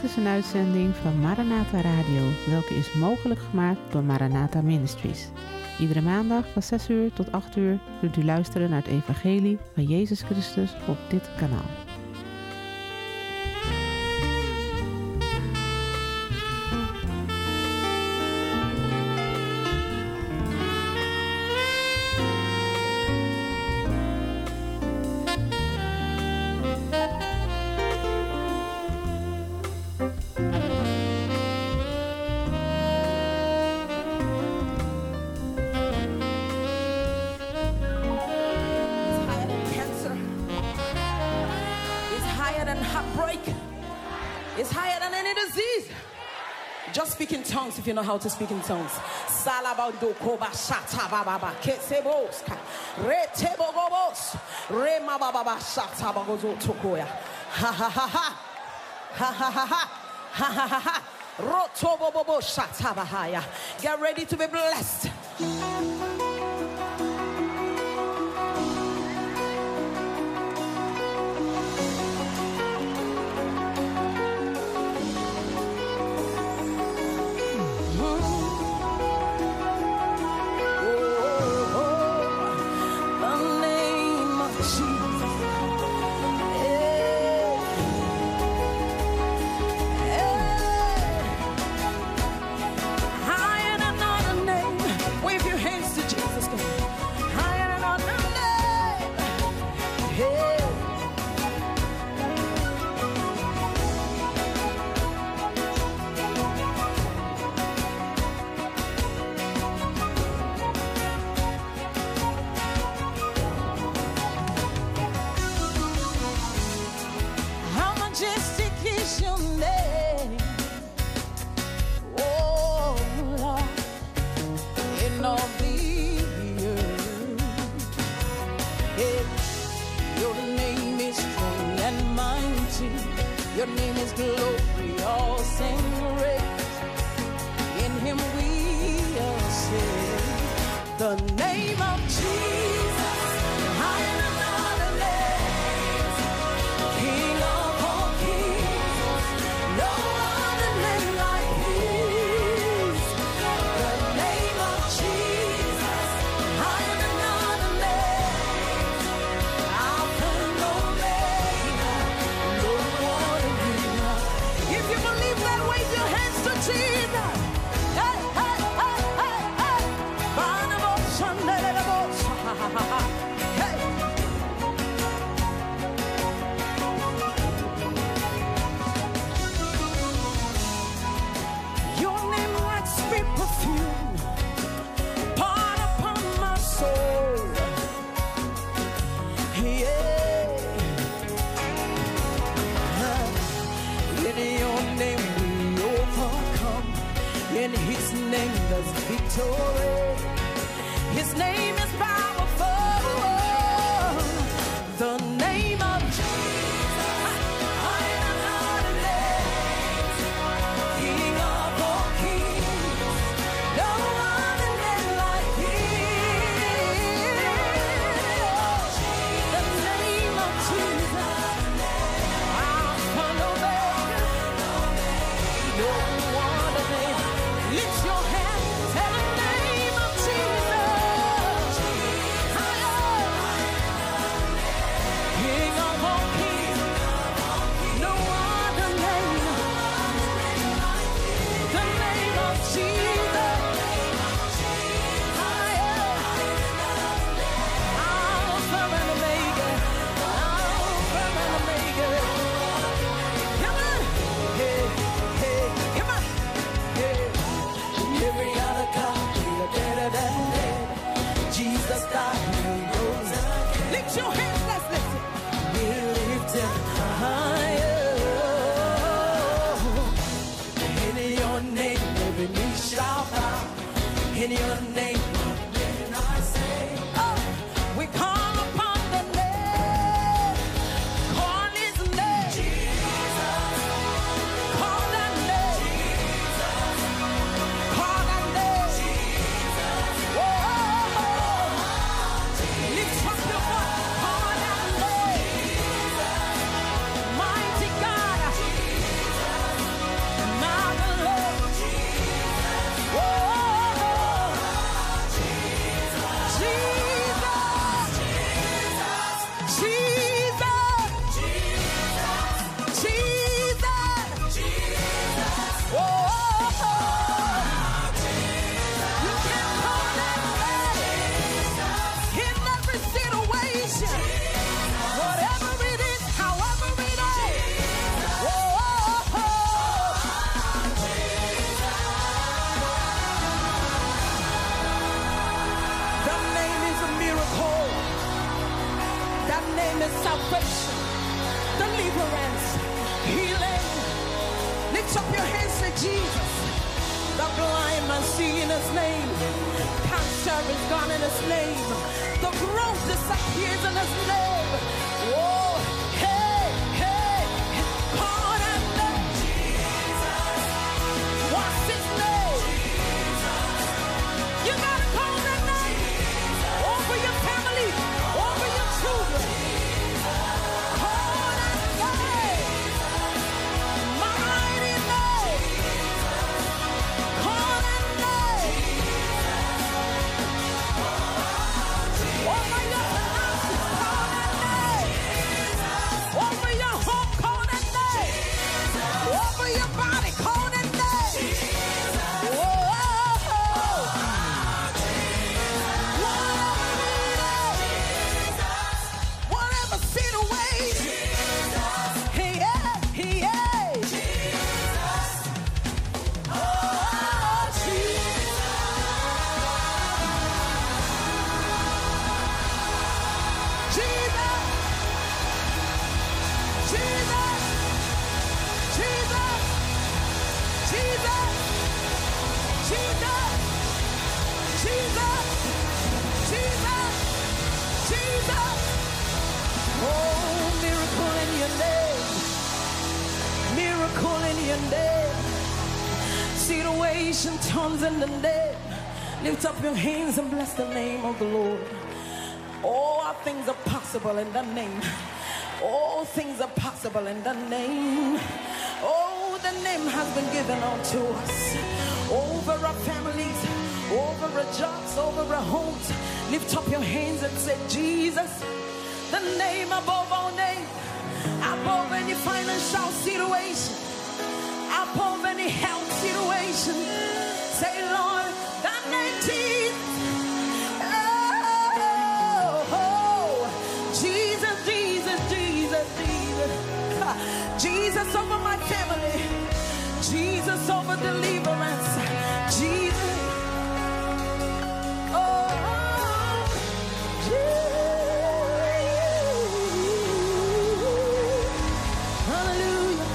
Dit is een uitzending van Maranatha Radio, welke is mogelijk gemaakt door Maranatha Ministries. Iedere maandag van 6 uur tot 8 uur kunt u luisteren naar het evangelie van Jezus Christus op dit kanaal. If you know how to speak in tongues. Salabando koba shata baba kesebos retebogobos rema baba shata bagozo tokoya ha ha ha ha ha ha ha ha ha ha ha ha rotobobo shata bahaya. Get ready to be blessed. Your name is glory, all sing praise. In him we are saved. The name of Jesus, higher than other names. King of all kings, no other name like his. The name of Jesus, higher than other names. Alpha and Omega, no one. If you believe that, wave your hands to Jesus. Hey, hey, hey, hey, hey. Hey. Your name like sweet perfume, poured upon my soul. Yeah. In your name we overcome. In his name there's victory. His name is powerful. The name of Jesus, higher than other names. King of all kings, no other name like his. The name of Jesus, Alpha and Omega, no other name. Lift your hand, tell the name of Jesus. King of all kings, no other name. The name of Jesus. Alpha and Omega, Alpha and Omega. Come on, hey, hey, come on, hey. Every other God, you're better than dead. Jesus died and rose again. Lift your hands, let's lift it. We lift it higher. In your name, every knee shall bow. In your name, then I say, oh, we call upon the name. Call his name. Jesus. Call that name. Call that name. Whoa. Lift up your voice. Call that name. Mighty God. Lift up your hands to Jesus. The blind man see in his name. Cancer is gone in his name. The growth disappears in his name. Oh, hey, hey, call that name. Jesus. What's his name? Jesus. You gotta call that name. Jesus. Over your family, over your children. Call that name. Mighty name. Call that name. Over your finances, call that name. Over your home, call that name. Over your body, call that name. Whoa. Whatever situation. Hey, yeah, yeah. Oh, Jesus. Jesus. Jesus. Jesus. Jesus. Jesus. Jesus. Jesus. Jesus. Oh, miracle in your name. Miracle in your name. Situation turns in the name. Lift up your hands and bless the name of the Lord. All things are possible in the name. All things are possible in the name. Oh, the name has been given unto us. Over our families, over our jobs, over our homes. Lift up your hands and say, Jesus, the name above all names, above any financial situation, above any health situation. Say, Lord, that name Jesus. Oh, Jesus, Jesus, Jesus, Jesus. Jesus over my family. Jesus over deliverance. Jesus. Oh, Jesus. Hallelujah.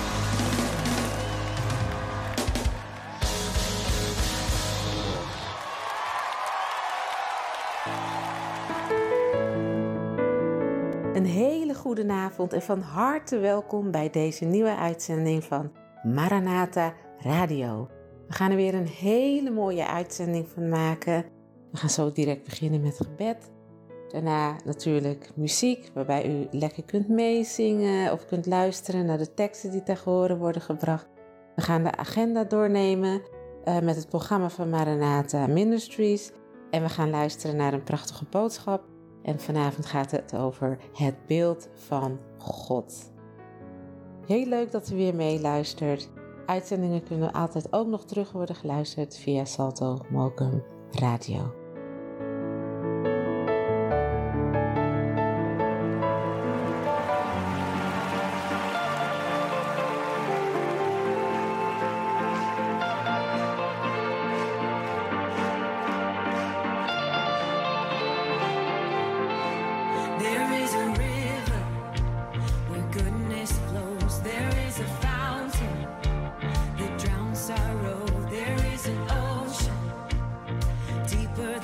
Een hele goede avond en van harte welkom bij deze nieuwe uitzending van Maranatha Radio. We gaan er weer een hele mooie uitzending van maken. We gaan zo direct beginnen met gebed. Daarna natuurlijk muziek, waarbij u lekker kunt meezingen of kunt luisteren naar de teksten die ter horen worden gebracht. We gaan de agenda doornemen met het programma van Maranatha Ministries. En we gaan luisteren naar een prachtige boodschap. En vanavond gaat het over het beeld van God. Heel leuk dat u weer meeluistert. Uitzendingen kunnen altijd ook nog terug worden geluisterd via Salto Mokum Radio. Sorrow, there is an ocean deeper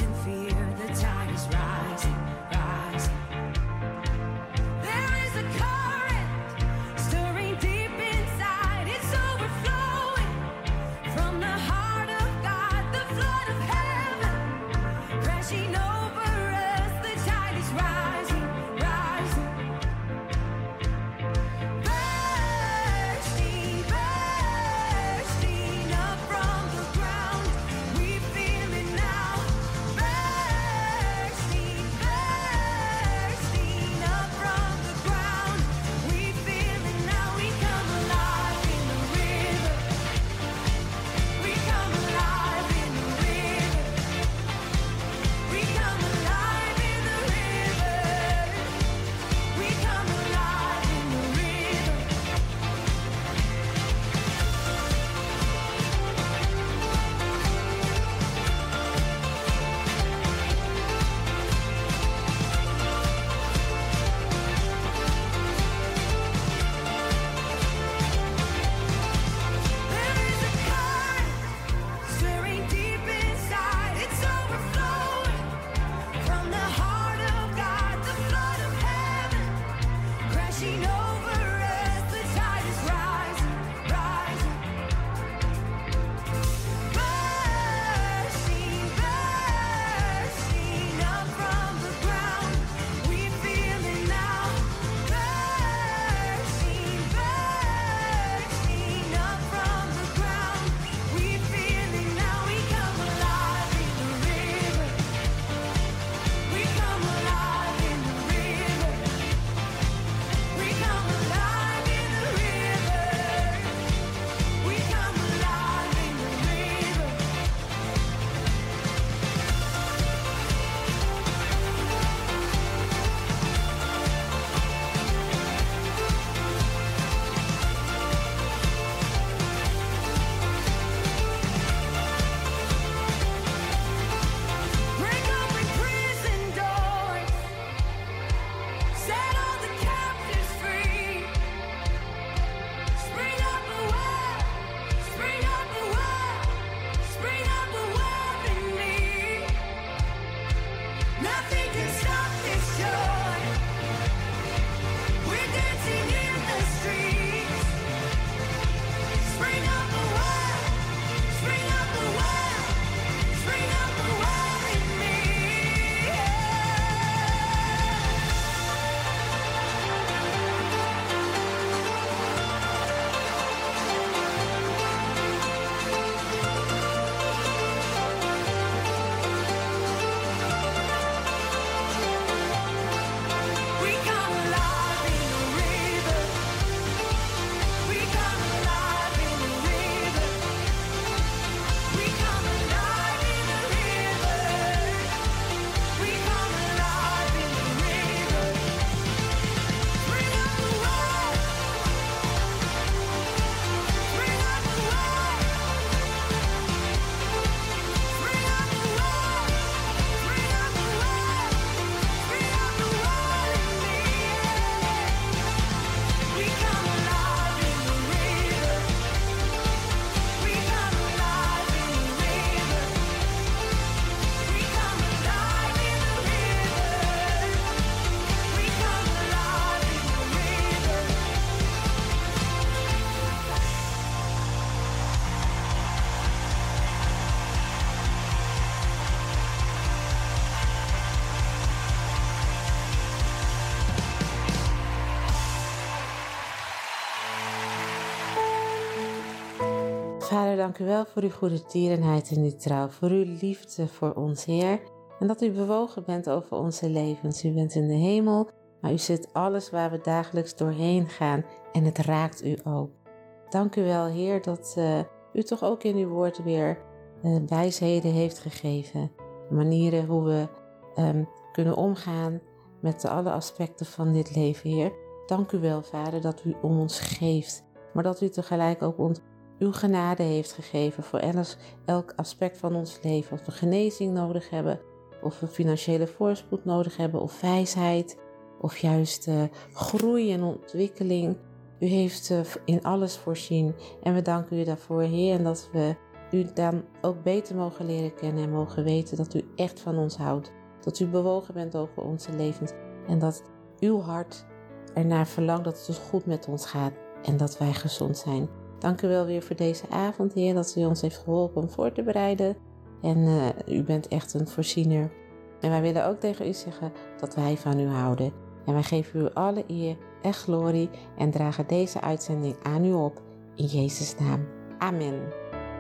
Vader, dank u wel voor uw goede tierenheid en uw trouw, voor uw liefde voor ons, Heer. En dat u bewogen bent over onze levens. U bent in de hemel, maar u ziet alles waar we dagelijks doorheen gaan en het raakt u ook. Dank u wel, Heer, dat u toch ook in uw woord weer wijsheden heeft gegeven. Manieren hoe we kunnen omgaan met alle aspecten van dit leven, Heer. Dank u wel, Vader, dat u om ons geeft, maar dat u tegelijk ook ons uw genade heeft gegeven voor elk aspect van ons leven. Of we genezing nodig hebben, of we financiële voorspoed nodig hebben, of wijsheid, of juist groei en ontwikkeling. U heeft in alles voorzien en we danken u daarvoor, Heer, en dat we u dan ook beter mogen leren kennen en mogen weten dat u echt van ons houdt. Dat u bewogen bent over onze levens en dat uw hart ernaar verlangt dat het goed met ons gaat en dat wij gezond zijn. Dank u wel weer voor deze avond, Heer, dat u ons heeft geholpen om voor te bereiden. En u bent echt een voorziener. En wij willen ook tegen u zeggen dat wij van u houden. En wij geven u alle eer en glorie en dragen deze uitzending aan u op. In Jezus' naam. Amen.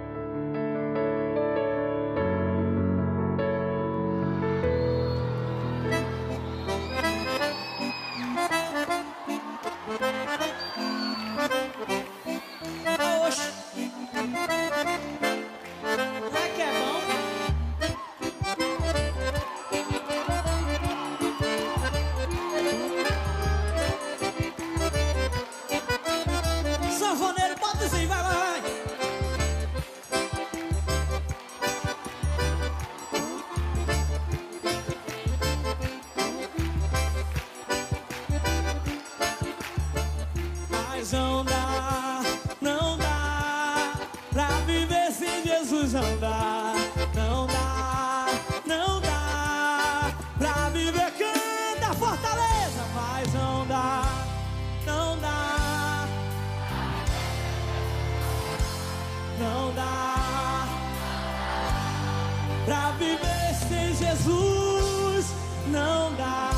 Pra viver sem Jesus não dá.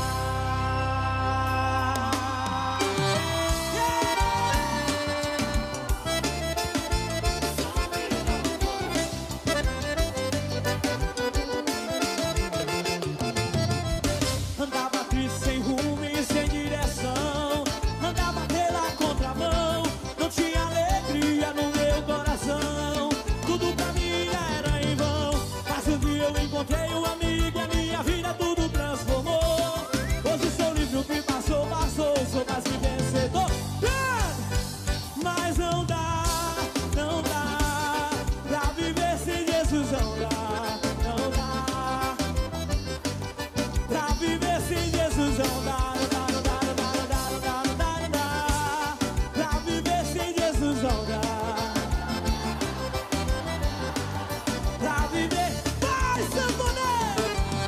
Andava triste, sem rumo e sem direção. Andava pela contramão. Não tinha alegria no meu coração. Tudo pra mim era em vão. Mas um dia eu encontrei um amigo e a minha vida tudo transformou. Hoje sou livre, o que passou, passou. Sou mais que vencedor. Mas não dá, não dá. Pra viver sem Jesus não dá, não dá. Pra viver sem Jesus não dá, não dá, não dá, não dá, não dá, não dá, não dá, não dá. Pra viver sem Jesus não dá. Pra viver, vai, sanfoneiro!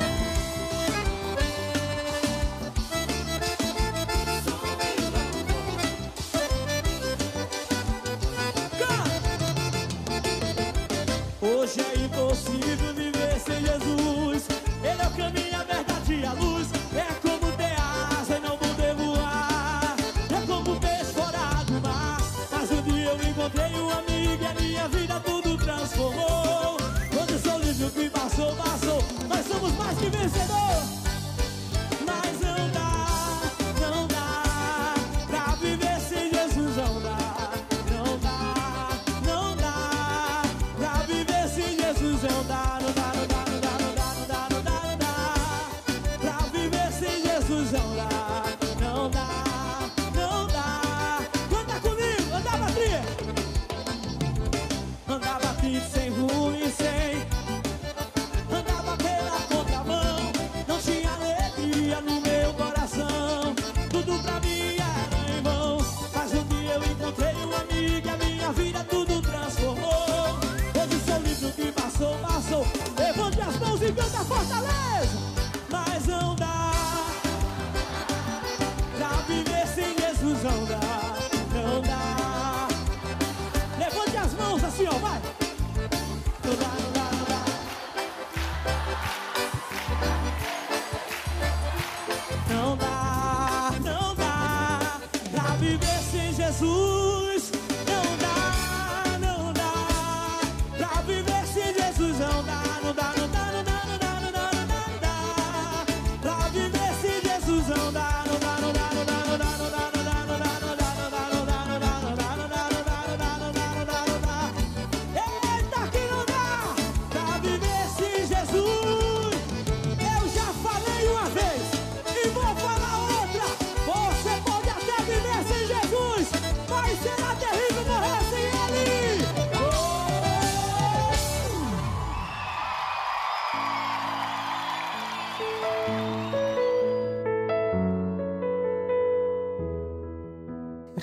Hoje é impossível viver sem Jesus. Ele é o caminho, a verdade e a luz. É como ter asa e não poder voar. É como peixe fora do mar. Mas um dia eu encontrei um amigo e a minha vida tudo transformou. Hoje sou livre, o que passou, passou. Nós somos mais que vencedor. Mas não dá, não dá. Pra viver sem Jesus não dá, não dá, não dá. Pra viver sem Jesus não dá, não dá, não dá, não dá, não dá, não dá, não dá, não dá. Pra viver sem Jesus não dá, não dá, não dá. Canta comigo, andava triste. Andava triste, sem rumo e sem. Andava pela contramão. Não tinha alegria no meu coração. Tudo pra mim era em vão. Mas um dia eu encontrei um amigo e a minha vida tudo transformou. Hoje sou livre, o que passou, passou. Levante as mãos e canta Fortaleza. Mas não dá. Pra viver sem Jesus não dá, não dá. Levante as mãos assim, ó, vai. Não dá, não dá, não dá. Não dá, não dá. Pra viver sem Jesus não dá, não dá.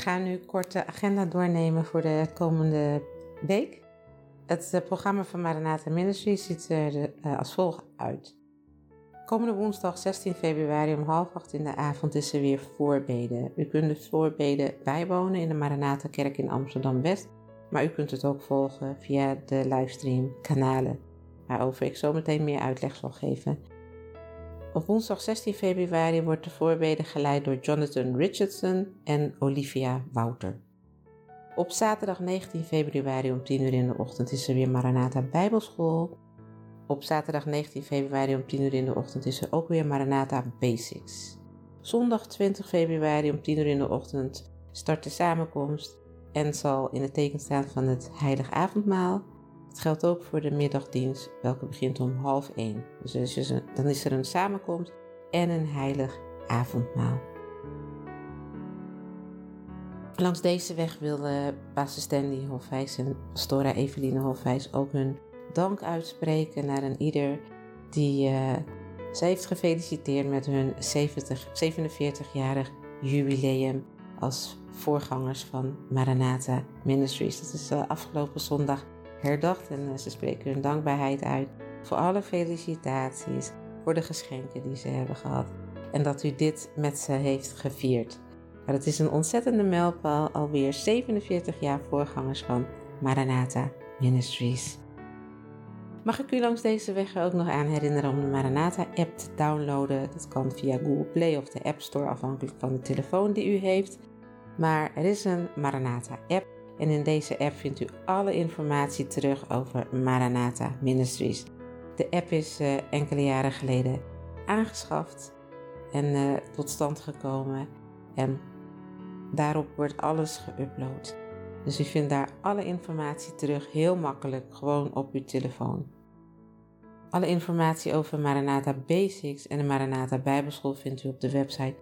gaan nu kort de agenda doornemen voor de komende week. Het programma van Maranatha Ministries ziet er als volgt uit. Komende woensdag 16 februari om 7:30 in de avond is er weer voorbeden. U kunt de voorbeden bijwonen in de Maranatha Kerk in Amsterdam-West. Maar u kunt het ook volgen via de livestream kanalen, waarover ik zo meteen meer uitleg zal geven. Op woensdag 16 februari wordt de voorbeden geleid door Jonathan Richardson en Olivia Wouter. Op zaterdag 19 februari om 10 uur in de ochtend is er weer Maranatha Bijbelschool. Op zaterdag 19 februari om 10 uur in de ochtend is er ook weer Maranatha Basics. Zondag 20 februari om 10 uur in de ochtend start de samenkomst en zal in het teken staan van het Heilig Avondmaal. Het geldt ook voor de middagdienst, welke begint om 12:30. Dus dan is er een samenkomst en een Heilig Avondmaal. Langs deze weg wilde pastor Stanley Hofwijs en pastora Eveline Hofwijs ook hun dank uitspreken naar een ieder die ze heeft gefeliciteerd met hun 47-jarig jubileum als voorgangers van Maranatha Ministries. Dat is afgelopen zondag herdacht en ze spreken hun dankbaarheid uit voor alle felicitaties, voor de geschenken die ze hebben gehad en dat u dit met ze heeft gevierd. Maar het is een ontzettende mijlpaal, alweer 47 jaar voorgangers van Maranatha Ministries. Mag ik u langs deze weg ook nog aan herinneren om de Maranatha-app te downloaden. Dat kan via Google Play of de App Store, afhankelijk van de telefoon die u heeft. Maar er is een Maranatha-app en in deze app vindt u alle informatie terug over Maranatha Ministries. De app is enkele jaren geleden aangeschaft en tot stand gekomen en daarop wordt alles geüpload. Dus u vindt daar alle informatie terug, heel makkelijk, gewoon op uw telefoon. Alle informatie over Maranatha Basics en de Maranatha Bijbelschool vindt u op de website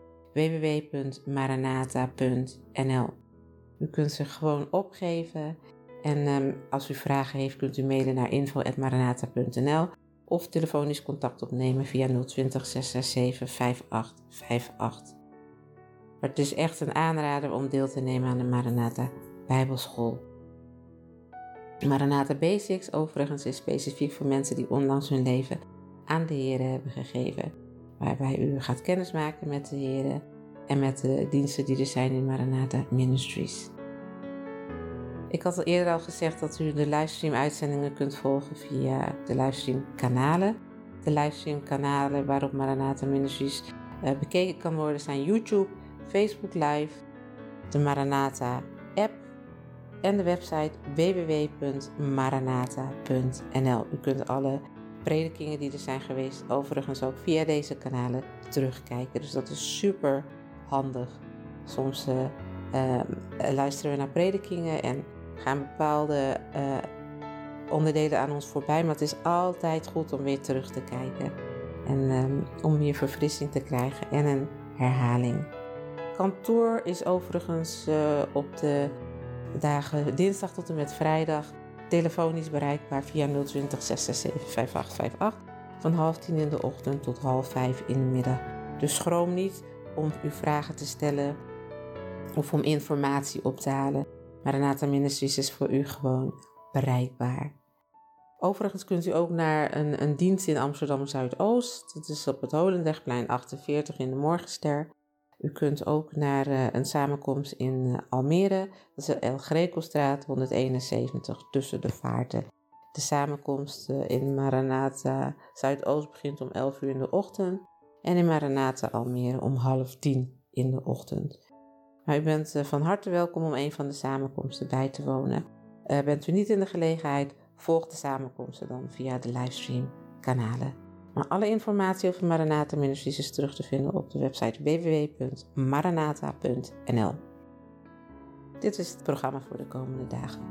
www.maranatha.nl. U kunt ze gewoon opgeven en als u vragen heeft kunt u mailen naar info@maranatha.nl of telefonisch contact opnemen via 020 667 5858. Maar het is echt een aanrader om deel te nemen aan de Maranatha Bijbelschool. Maranatha Basics overigens is specifiek voor mensen die onlangs hun leven aan de Heer hebben gegeven. Waarbij u gaat kennismaken met de Heer en met de diensten die er zijn in Maranatha Ministries. Ik had al eerder gezegd dat u de livestream uitzendingen kunt volgen via de livestream kanalen. De livestream kanalen waarop Maranatha Ministries bekeken kan worden zijn YouTube, Facebook Live, de Maranatha app en de website www.maranatha.nl. U kunt alle predikingen die er zijn geweest overigens ook via deze kanalen terugkijken. Dus dat is super handig. Soms luisteren we naar predikingen en gaan bepaalde onderdelen aan ons voorbij. Maar het is altijd goed om weer terug te kijken. En om meer verfrissing te krijgen en een herhaling. Kantoor is overigens op de dagen dinsdag tot en met vrijdag telefonisch bereikbaar via 020 667 5858 van 9:30 in de ochtend tot 4:30 in de middag. Dus schroom niet om uw vragen te stellen of om informatie op te halen. Maranatha Ministries is voor u gewoon bereikbaar. Overigens kunt u ook naar een dienst in Amsterdam Zuidoost. Dat is op het Holendrechtplein 48 in de Morgenster. U kunt ook naar een samenkomst in Almere. Dat is de El Grecostraat 171 tussen de vaarten. De samenkomst in Maranatha Zuidoost begint om 11 uur in de ochtend. En in Maranatha Almere om 9:30 in de ochtend. Maar u bent van harte welkom om een van de samenkomsten bij te wonen. Bent u niet in de gelegenheid, volg de samenkomsten dan via de livestream kanalen. Maar alle informatie over Maranatha Ministries is terug te vinden op de website www.maranatha.nl. Dit is het programma voor de komende dagen.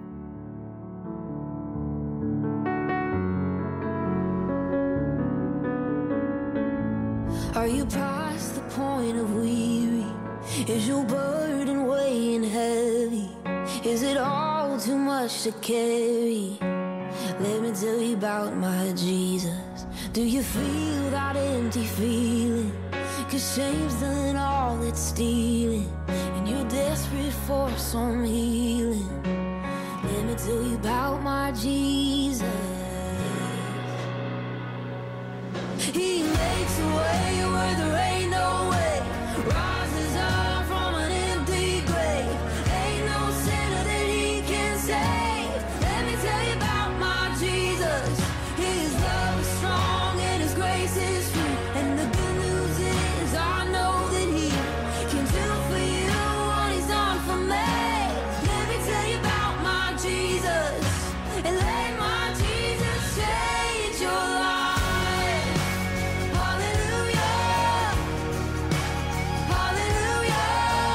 Are you past the point of weary? Is your burden weighing heavy? Is it all too much to carry? Let me tell you about my Jesus. Do you feel that empty feeling? 'Cause shame's done all it's stealing, and you're desperate for some healing, let me tell you about my Jesus. He makes a way where there ain't no way, rises up from an empty grave. Ain't no sinner that he can save. Let me tell you about my Jesus. His love is strong and his grace is free. And the good news is I know that he can do for you what he's done for me. Let me tell you about my Jesus, and let my Jesus change your life. Hallelujah, hallelujah,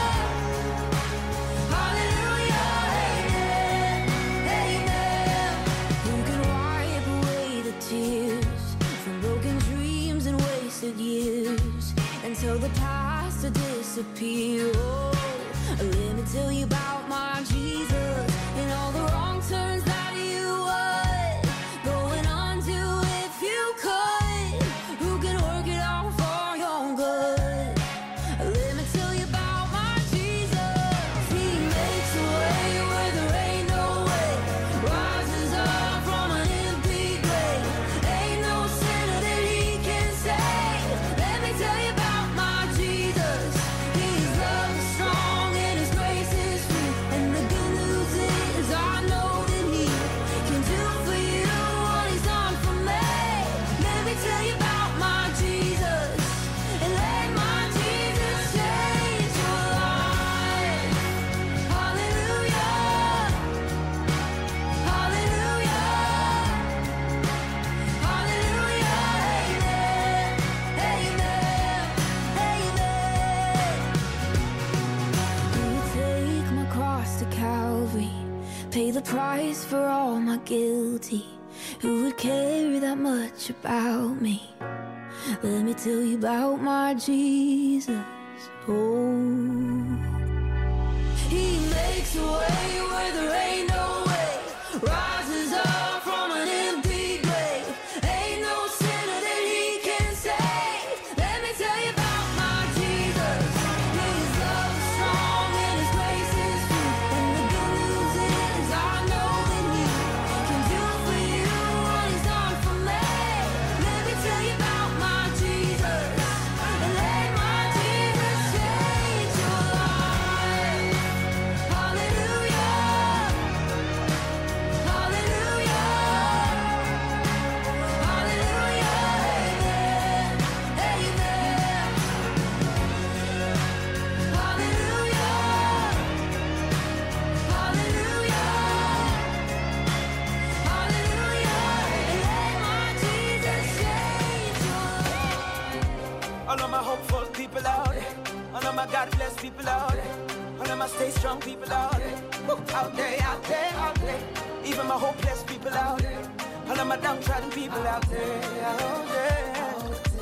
hallelujah, amen, amen. Who can wipe away the tears from broken dreams and wasted years, and tell the past to disappear? Oh, let me tell you about my Jesus, and all the wrong turns that you would going on to if you could. Who can work it out for your good? Let me tell you about my Jesus. He makes a way where there ain't no way, rises up from an empty grave. Ain't no sinner that he can save. Let me tell you about my Jesus. His love is strong and his grace is free. And the good news is I know that he can do for you what he's done for me. Let me tell you about my Jesus, and let my Jesus change your life. Hallelujah, hallelujah, hallelujah, amen, amen, amen. Who would take my cross to Calvary, pay the price for all my guilty? Who would care that much about me? Let me tell you about my Jesus. Oh, he makes a way where there ain't no way, rises up from an empty grave. Ain't no sinner that he can save. Let me tell you about my Jesus. His love is strong and his grace is free. And the good news is I know that he can do for you what he's done for me. Let me tell you about my Jesus, and let my Jesus change your life. Hallelujah, hallelujah, hallelujah, amen, amen. Hallelujah, hallelujah, hallelujah, and let my Jesus change your life. All of my hopeful people out there, all of my God-blessed people out there, all of my stay strong people out there, woo, out there, out there, out there. Even my hopeless people out there, all of my downtrodden people out there, out there.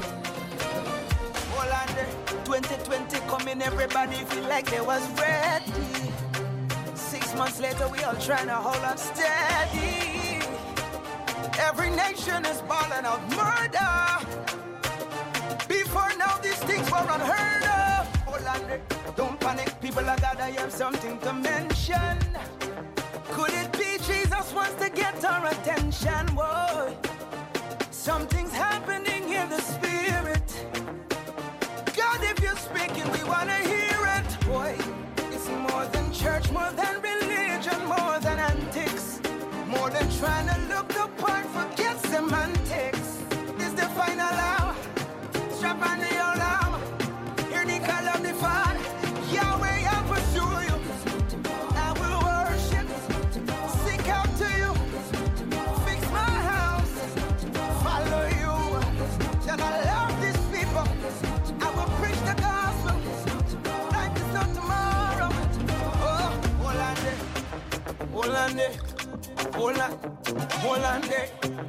Hold on there, 2020 coming, everybody feel like they was ready. 6 months later, we all trying to hold on steady. Every nation is balling out murder. Before now, these things were unheard of. Hold on there, don't panic, people. I gotta have something to mention. Could it be Jesus wants to get our attention? Whoa, something's happening in the spirit. God, if you're speaking, we wanna hear it. Boy, it's more than church, more than religion, more than antics, more than trying to look the part, forget semantics. It's the final hour. Strap on the alarm. Hear the call of the Father. Yahweh, I'll pursue you. I will worship. Seek out to you. Fix my house. Follow you. And I love these people. I will preach the gospel. Life is not tomorrow. Oh, hold on there. Hold on there. Hold on. Hold on there.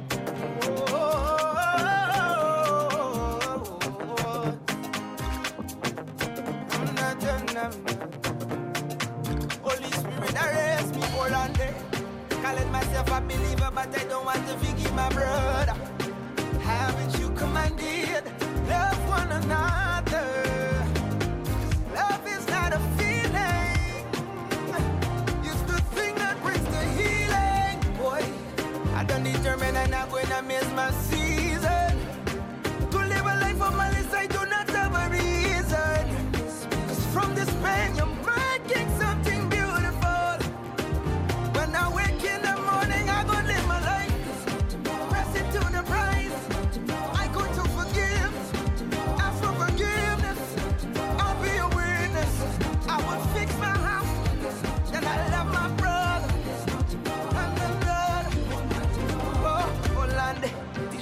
Holy Spirit, arrest me, hold on there. Calling myself a believer, but I don't want to forgive my brother. Haven't you commanded? Love one another. Love is not a feeling.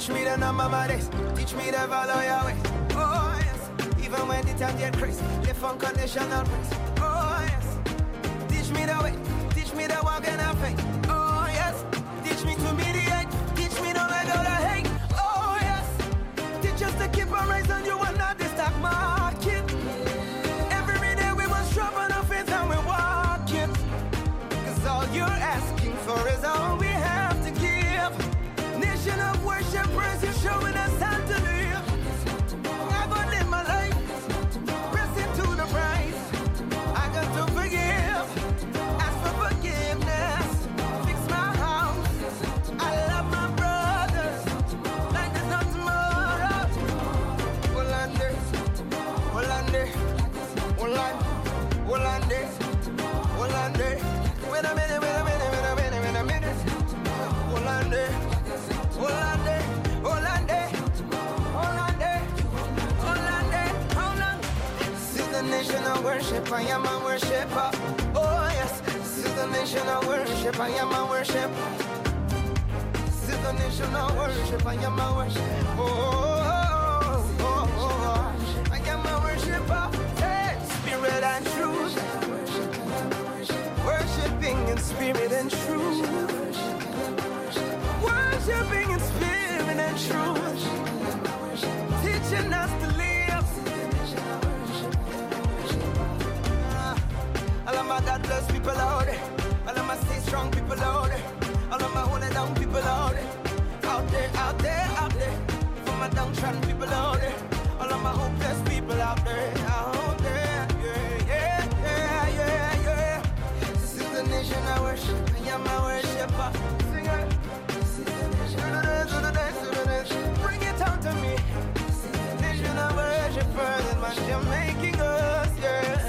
Teach me to know my days. Teach me to follow your ways. Oh yes. Even when the time get crazy, live unconditional praise. Oh yes. Teach me the way. Teach me to walk in our faith. Oh yes. Teach me to mediate. Teach me to let go the hate. Oh yes. Teach us to keep our eyes on you and not the stock market. Every day we must sharpen our faith and we walk it. Cause all you're asking for is all we have to give. Nation of worship, praise you, showing us how to live. I gotta live my life, press into the prize. I got to forgive, ask for forgiveness, fix my house. I love my brothers, like there's no tomorrow. Hollande, Hollande, Hollande, Hollande, Hollande. Wait a minute, wait a minute, wait a minute, wait a minute. Hollande, Hollande, Hollande, Hollande, Hollande, Hollande. This is the nation of worship, I am a worshiper. Oh yes, this is the nation of worship, I am a worshiper. This is the nation of worship, I am a worshiper. I am a worshiper. Hey, spirit and truth. Worshipping in spirit and truth. Worshipping in spirit and truth. Teaching us to live. All of my God bless people out there. All of my stay strong people out there. All of my hold it down people out there. Out there, out there, out there. For my downtrodden people out there. All of my hopeless people out there. Out there, yeah, yeah, yeah, yeah, yeah. This is the nation I worship. I am a worshiper. Sing it. Bring it out to me. Nation of worshipers and man, you're making us, yeah.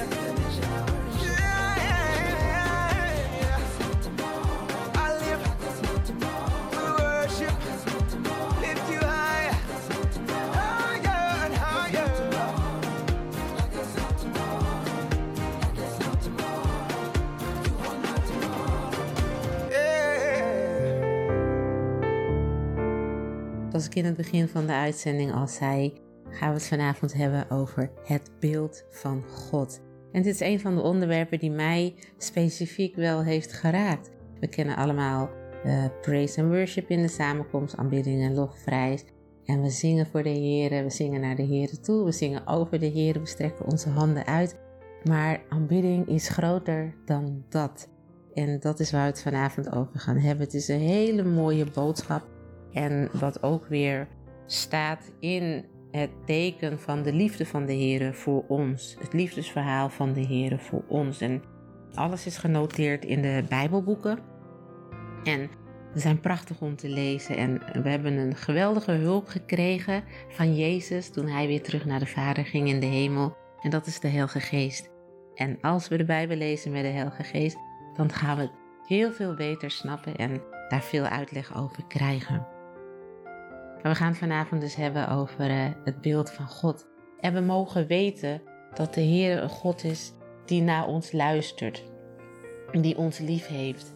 Zoals ik in het begin van de uitzending al zei, gaan we het vanavond hebben over het beeld van God. En dit is een van de onderwerpen die mij specifiek wel heeft geraakt. We kennen allemaal praise and worship in de samenkomst, aanbidding en lofprijs. En we zingen voor de Heer, we zingen naar de Heer toe, we zingen over de Heer, we strekken onze handen uit. Maar aanbidding is groter dan dat. En dat is waar we het vanavond over gaan hebben. Het is een hele mooie boodschap. En wat ook weer staat in het teken van de liefde van de Heer voor ons. Het liefdesverhaal van de Heer voor ons. En alles is genoteerd in de Bijbelboeken. En ze zijn prachtig om te lezen. En we hebben een geweldige hulp gekregen van Jezus toen hij weer terug naar de Vader ging in de hemel. En dat is de Heilige Geest. En als we de Bijbel lezen met de Heilige Geest, dan gaan we het heel veel beter snappen en daar veel uitleg over krijgen. Maar we gaan het vanavond dus hebben over het beeld van God. En we mogen weten dat de Heer een God is die naar ons luistert. Die ons lief heeft.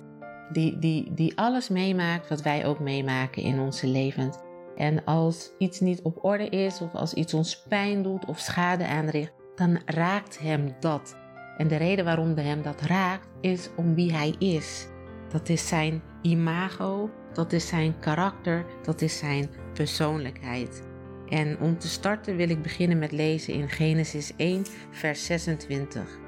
Die alles meemaakt wat wij ook meemaken in onze levens. En als iets niet op orde is of als iets ons pijn doet of schade aanricht, dan raakt hem dat. En de reden waarom hem dat raakt is om wie hij is. Dat is zijn imago, dat is zijn karakter, dat is zijn persoonlijkheid. En om te starten wil ik beginnen met lezen in Genesis 1 vers 26.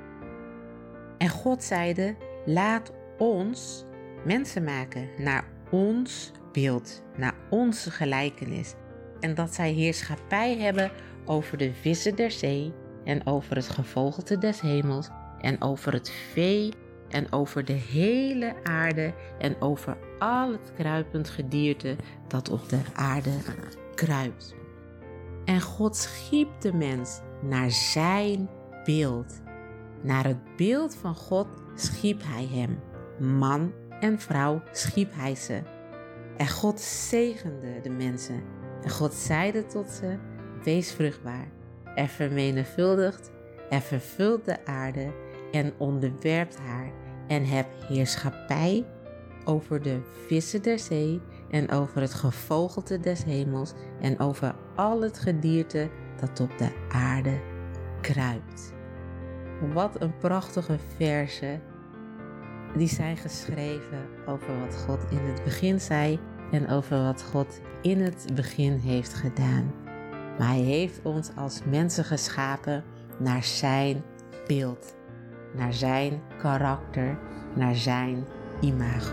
En God zeide, laat ons mensen maken naar ons beeld, naar onze gelijkenis. En dat zij heerschappij hebben over de vissen der zee en over het gevogelte des hemels en over het vee en over de hele aarde en over al het kruipend gedierte dat op de aarde kruipt. En God schiep de mens naar zijn beeld. Naar het beeld van God schiep hij hem. Man en vrouw schiep hij ze. En God zegende de mensen. En God zeide tot ze, wees vruchtbaar. En vermenigvuldigt en vervult de aarde en onderwerpt haar. En heb heerschappij over de vissen der zee en over het gevogelte des hemels en over al het gedierte dat op de aarde kruipt. Wat een prachtige verzen. Die zijn geschreven over wat God in het begin zei en over wat God in het begin heeft gedaan. Maar hij heeft ons als mensen geschapen naar zijn beeld, naar zijn karakter, naar zijn imago.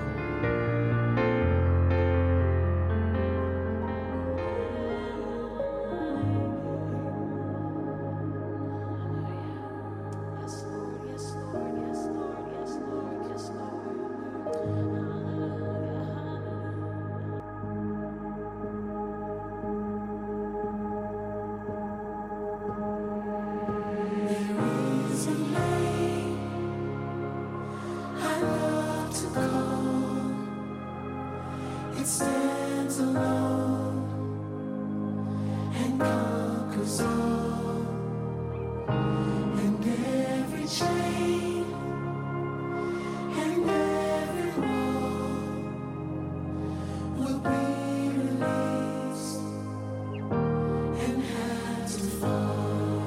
It stands alone and conquers all, and every chain and every wall will be released and have to fall.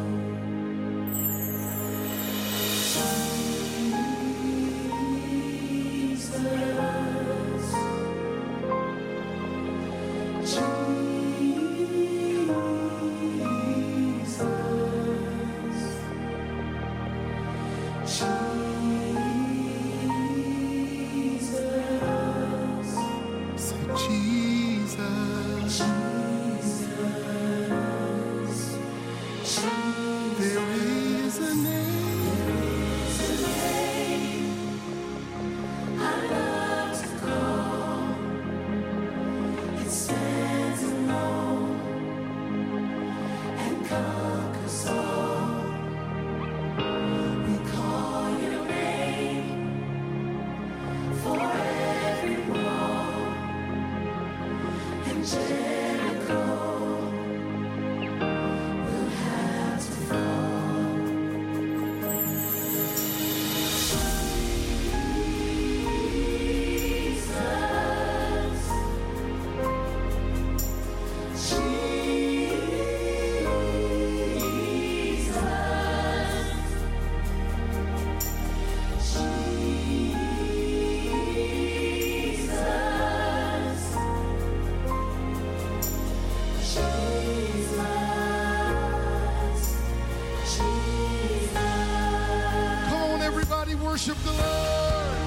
Worship the Lord.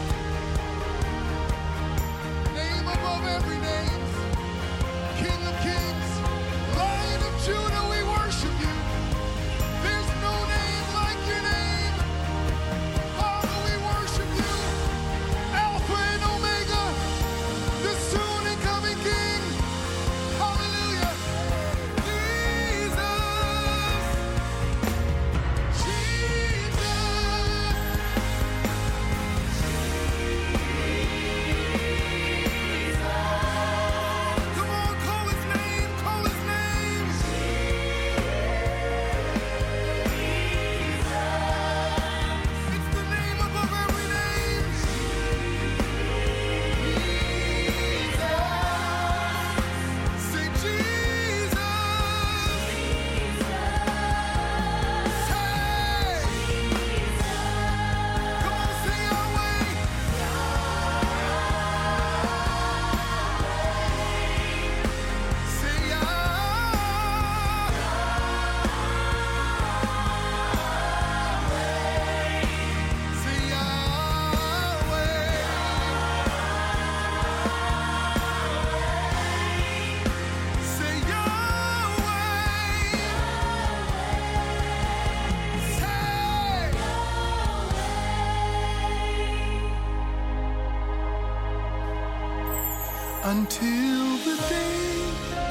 Name above every name. King of kings, Lion of Judah, we worship you. There's no name like your name. Father, we worship you. Alpha and Omega, the soon and coming King. Hallelujah. Until the day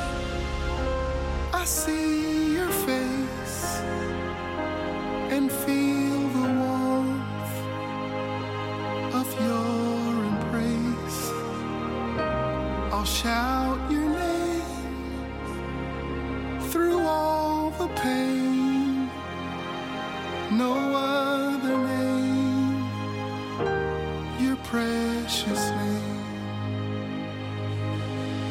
I see your face and feel the warmth of your embrace, I'll shout your name through all the pain. No other name, your precious name.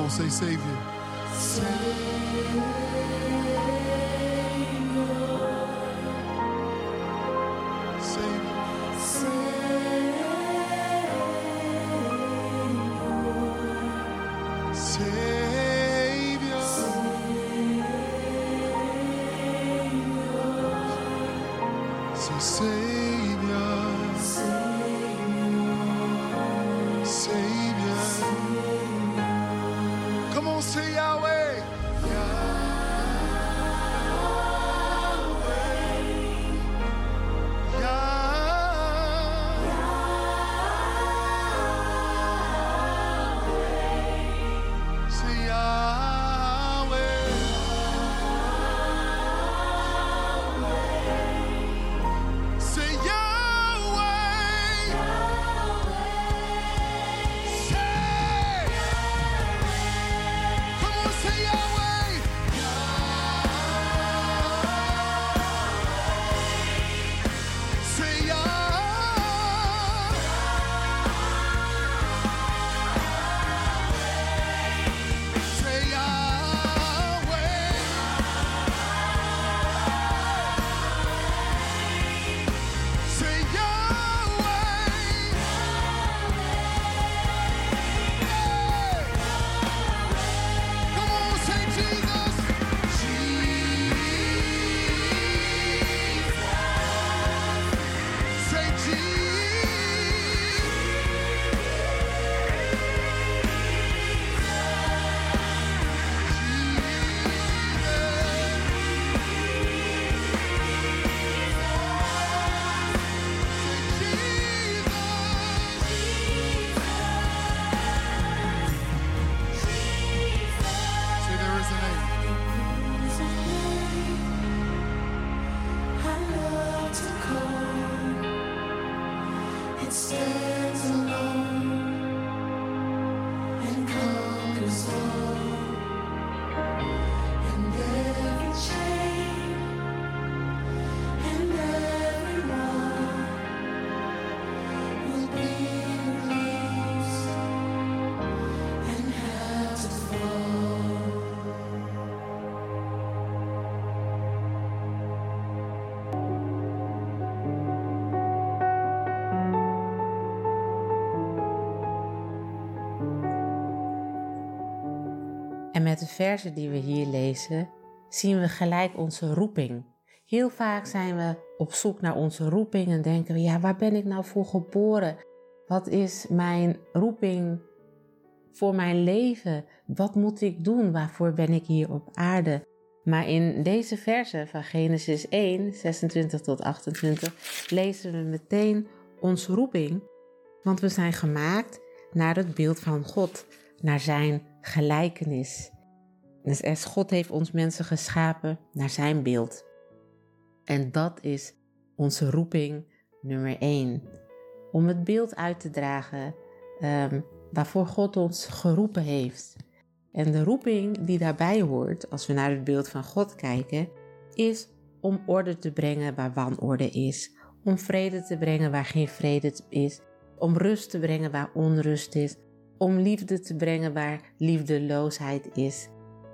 on, say Savior. Come on, say Yahweh. Say Yahweh. Say Yahweh. Say. Come on, say Yahweh. Say Yahweh. Say Yahweh. Say Yahweh. Come on, say Jesus. Jesus. Say Say there is a name. I love to call. It stands alone and conquers all. And every chain and every wall will be released and have to fall. En met de verzen die we hier lezen, zien we gelijk onze roeping. Heel vaak zijn we op zoek naar onze roeping en denken we, ja, waar ben ik nou voor geboren? Wat is mijn roeping voor mijn leven? Wat moet ik doen? Waarvoor ben ik hier op aarde? Maar in deze verzen van Genesis 1, 26 tot 28, lezen we meteen onze roeping. Want we zijn gemaakt naar het beeld van God, naar zijn gelijkenis. Dus God heeft ons mensen geschapen naar zijn beeld. En dat is onze roeping nummer 1. Om het beeld uit te dragen waarvoor God ons geroepen heeft. En de roeping die daarbij hoort, als we naar het beeld van God kijken, is om orde te brengen waar wanorde is. Om vrede te brengen waar geen vrede is. Om rust te brengen waar onrust is. Om liefde te brengen waar liefdeloosheid is.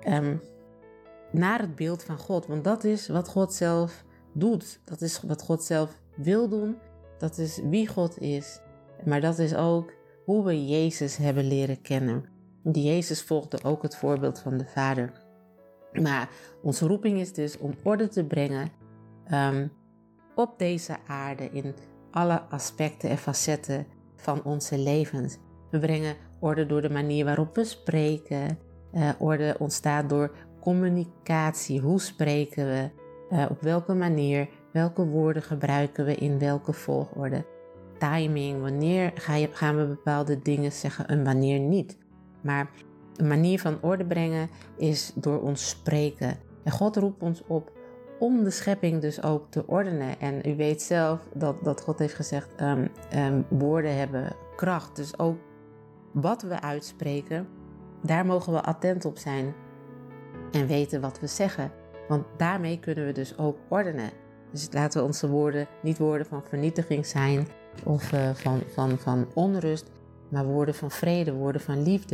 Naar het beeld van God. Want dat is wat God zelf doet. Dat is wat God zelf wil doen. Dat is wie God is. Maar dat is ook hoe we Jezus hebben leren kennen. Die Jezus volgde ook het voorbeeld van de Vader. Maar onze roeping is dus om orde te brengen op deze aarde in alle aspecten en facetten van onze levens. We brengen orde door de manier waarop we spreken. Orde ontstaat door communicatie. Hoe spreken we? Op welke manier? Welke woorden gebruiken we in welke volgorde? Timing. Wanneer gaan we bepaalde dingen zeggen en wanneer niet? Maar een manier van orde brengen is door ons spreken. En God roept ons op om de schepping dus ook te ordenen. En u weet zelf dat God heeft gezegd, woorden hebben kracht. Dus ook wat we uitspreken, daar mogen we attent op zijn. En weten wat we zeggen. Want daarmee kunnen we dus ook ordenen. Dus laten we onze woorden niet woorden van vernietiging zijn of van onrust. Maar woorden van vrede, woorden van liefde.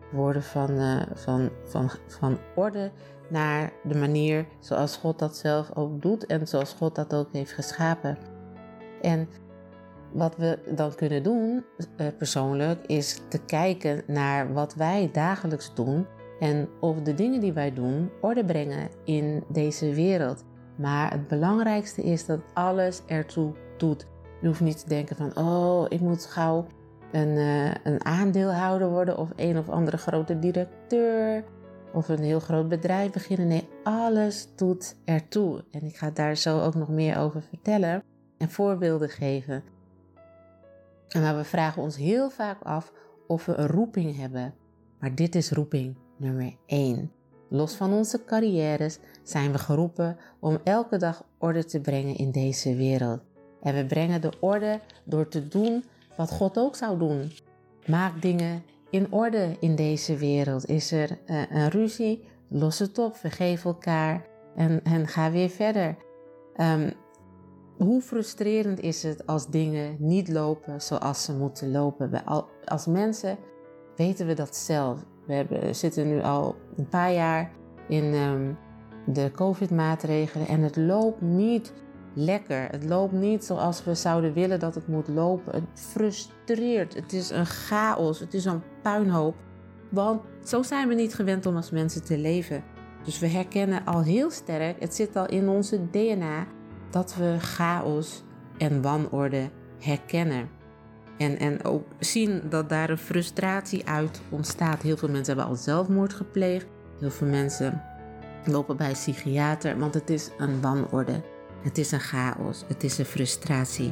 worden van orde naar de manier zoals God dat zelf ook doet en zoals God dat ook heeft geschapen. En wat we dan kunnen doen, persoonlijk, is te kijken naar wat wij dagelijks doen en of de dingen die wij doen orde brengen in deze wereld. Maar het belangrijkste is dat alles ertoe doet. Je hoeft niet te denken van, ik moet gauw een aandeelhouder worden of een of andere grote directeur of een heel groot bedrijf beginnen. Nee, alles doet ertoe. En ik ga daar zo ook nog meer over vertellen en voorbeelden geven. Maar we vragen ons heel vaak af of we een roeping hebben. Maar dit is roeping nummer 1. Los van onze carrières zijn we geroepen om elke dag orde te brengen in deze wereld. En we brengen de orde door te doen wat God ook zou doen. Maak dingen in orde in deze wereld. Is er een ruzie? Los het op, vergeef elkaar en ga weer verder. Hoe frustrerend is het als dingen niet lopen zoals ze moeten lopen? Als mensen weten we dat zelf. We zitten nu al een paar jaar in de COVID-maatregelen en het loopt niet lekker. Het loopt niet zoals we zouden willen dat het moet lopen. Het frustreert. Het is een chaos. Het is een puinhoop. Want zo zijn we niet gewend om als mensen te leven. Dus we herkennen al heel sterk, het zit al in onze DNA, dat we chaos en wanorde herkennen. En ook zien dat daar een frustratie uit ontstaat. Heel veel mensen hebben al zelfmoord gepleegd. Heel veel mensen lopen bij een psychiater, want het is een wanorde. Het is een chaos. Het is een frustratie.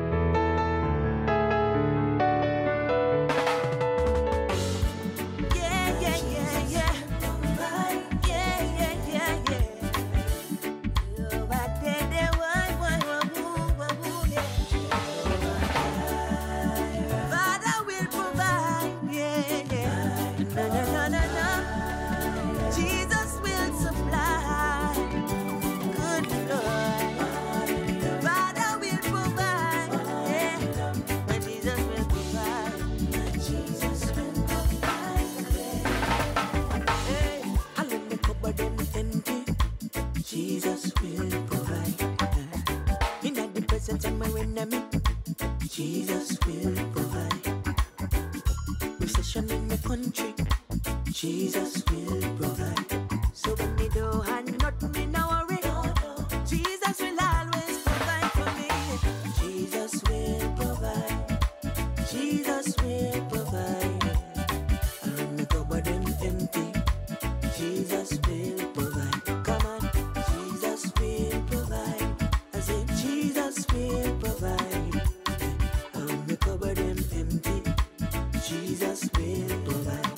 Jesus will provide. Recession in the country, Jesus will provide. So when me don't have nothing, me no worry. Jesus will always provide for me. Jesus will provide. Jesus will provide. And when the cupboard empty, Jesus will provide. Come on, Jesus will provide. I say Jesus will provide. And when the cupboard empty, Jesus will provide.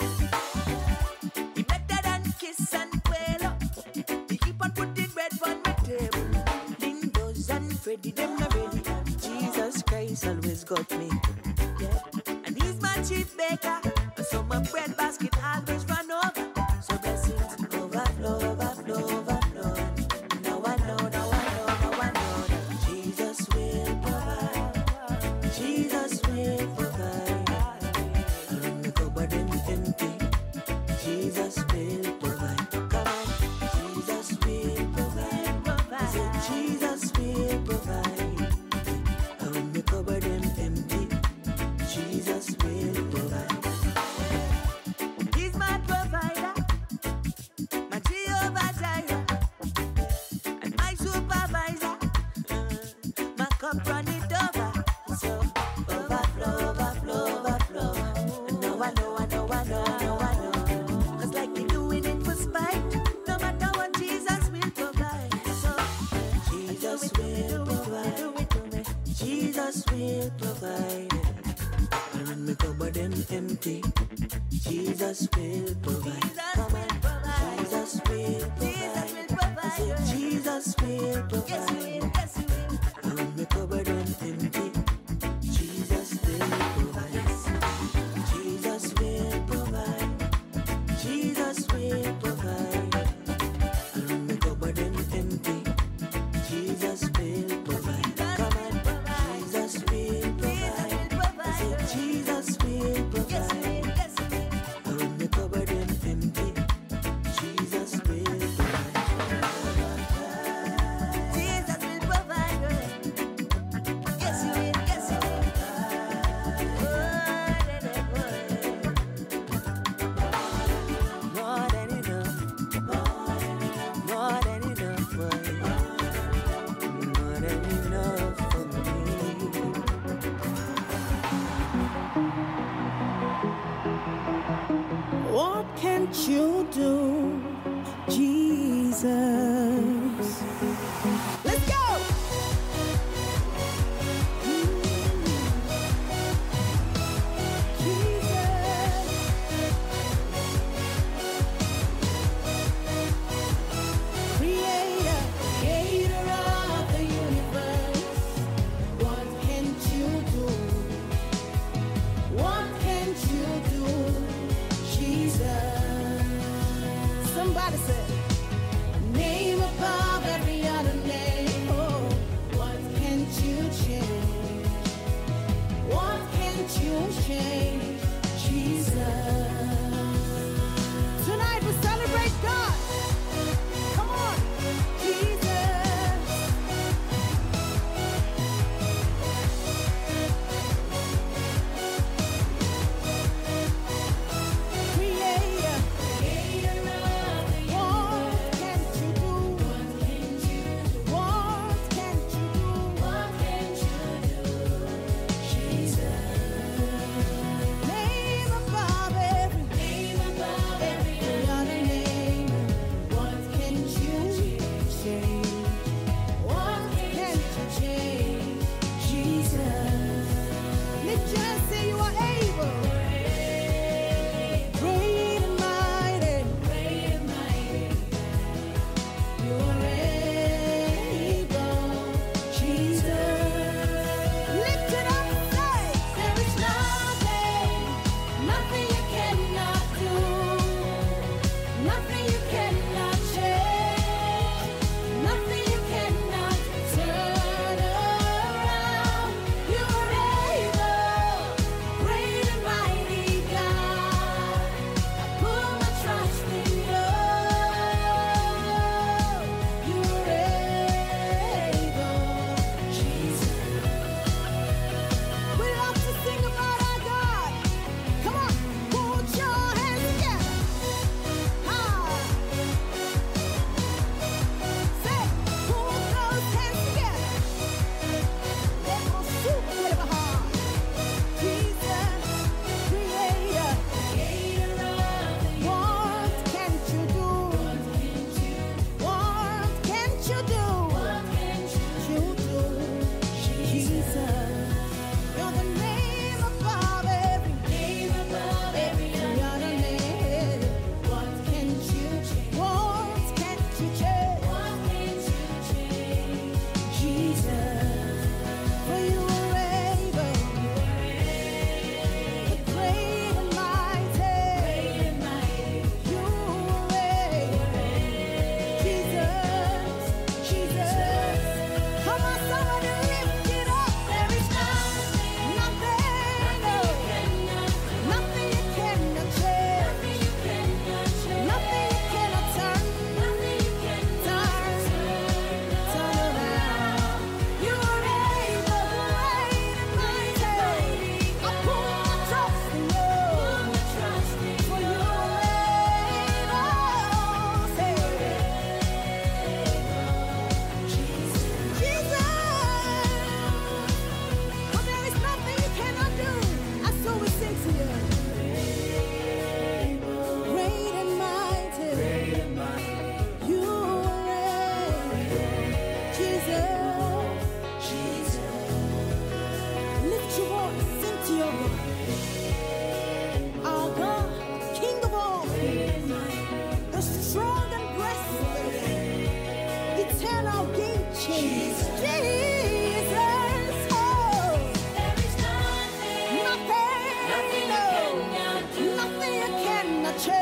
He better than kiss and quail up. He keep on putting bread on my table. Lindos and Freddy, them not ready. Jesus Christ always got me. Yeah. And he's my chief baker. So my bread basket always run over. So blessings overflow, overflow, overflow. Now I know, now I know, now I know that Jesus will provide. Jesus will provide. And when the cupboard empty, Jesus will provide. Come on, Jesus will provide. I said Jesus will provide. And when the cupboard empty, Jesus will provide. He's my provider, my Jehovah Jireh, and my supervisor. My cup run it over, so overflow, overflow, overflow. And now I know, I know, I know, I know, I know. 'Cause like they doing it for spite, no matter what Jesus will provide. So Jesus will provide. Jesus will provide. And when my cupboard empty, Jesus will provide. Come on, Jesus will provide. I said Jesus will provide. And when my cupboard empty, Jesus will provide. Jesus will provide. Jesus will provide. And when my cupboard empty, Jesus will provide. Come on, Jesus will provide. I said Jesus will provide. you do, Jesus? Let's go! Somebody said, name above every other name. Oh, what can't you change? What can't you change? Jesus. Tonight we celebrate God. Come on, Jesus. Creator.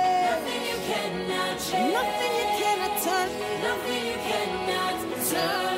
Nothing you cannot turn, nothing you cannot turn.